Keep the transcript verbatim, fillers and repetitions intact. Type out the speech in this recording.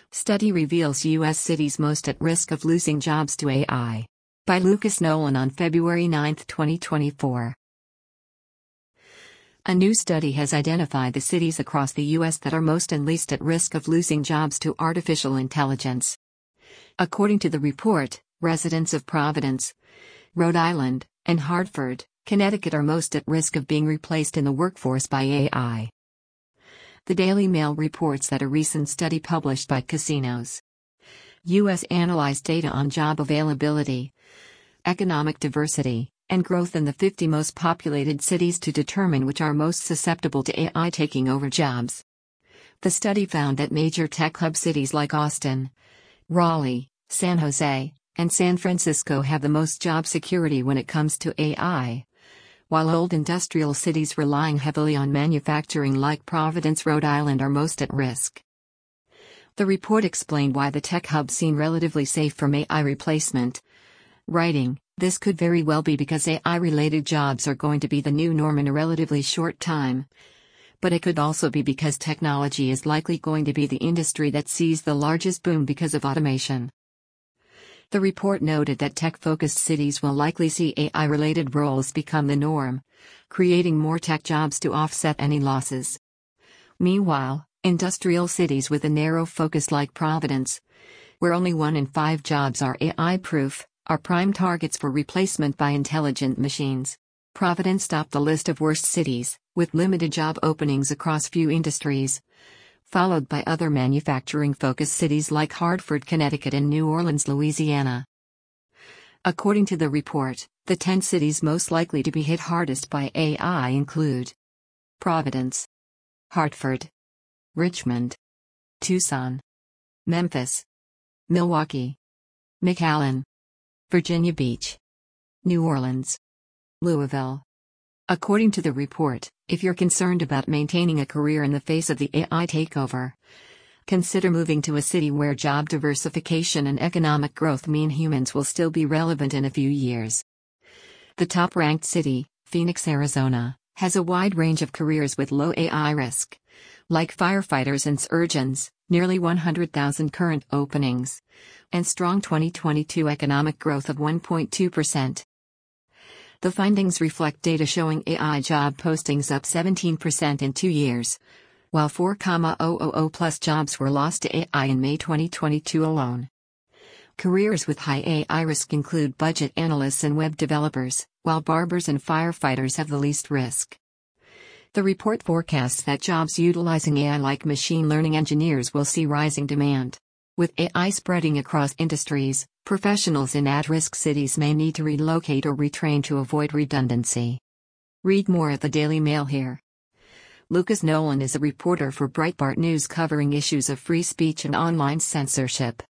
Study reveals U S cities most at risk of losing jobs to A I. By Lucas Nolan on February ninth, twenty twenty-four. A new study has identified the cities across the U S that are most and least at risk of losing jobs to artificial intelligence. According to the report, residents of Providence, Rhode Island, and Hartford, Connecticut are most at risk of being replaced in the workforce by A I. The Daily Mail reports that a recent study published by Casinos U S analyzed data on job availability, economic diversity, and growth in the fifty most populated cities to determine which are most susceptible to A I taking over jobs. The study found that major tech hub cities like Austin, Raleigh, San Jose, and San Francisco have the most job security when it comes to A I, while old industrial cities relying heavily on manufacturing like Providence, Rhode Island are most at risk. The report explained why the tech hubs seem relatively safe from A I replacement, writing, "This could very well be because A I-related jobs are going to be the new norm in a relatively short time. But it could also be because technology is likely going to be the industry that sees the largest boom because of automation." The report noted that tech-focused cities will likely see A I-related roles become the norm, creating more tech jobs to offset any losses. Meanwhile, industrial cities with a narrow focus like Providence, where only one in five jobs are A I-proof, are prime targets for replacement by intelligent machines. Providence topped the list of worst cities, with limited job openings across few industries, followed by other manufacturing-focused cities like Hartford, Connecticut and New Orleans, Louisiana. According to the report, the ten cities most likely to be hit hardest by A I include Providence, Hartford, Richmond, Tucson, Memphis, Milwaukee, McAllen, Virginia Beach, New Orleans, Louisville. According to the report, if you're concerned about maintaining a career in the face of the A I takeover, consider moving to a city where job diversification and economic growth mean humans will still be relevant in a few years. The top-ranked city, Phoenix, Arizona, has a wide range of careers with low A I risk, like firefighters and surgeons, nearly one hundred thousand current openings, and strong twenty twenty-two economic growth of one point two percent. The findings reflect data showing A I job postings up seventeen percent in two years, while four thousand plus jobs were lost to A I in May twenty twenty-two alone. Careers with high A I risk include budget analysts and web developers, while barbers and firefighters have the least risk. The report forecasts that jobs utilizing A I like machine learning engineers will see rising demand. With A I spreading across industries, professionals in at-risk cities may need to relocate or retrain to avoid redundancy. Read more at the Daily Mail here. Lucas Nolan is a reporter for Breitbart News covering issues of free speech and online censorship.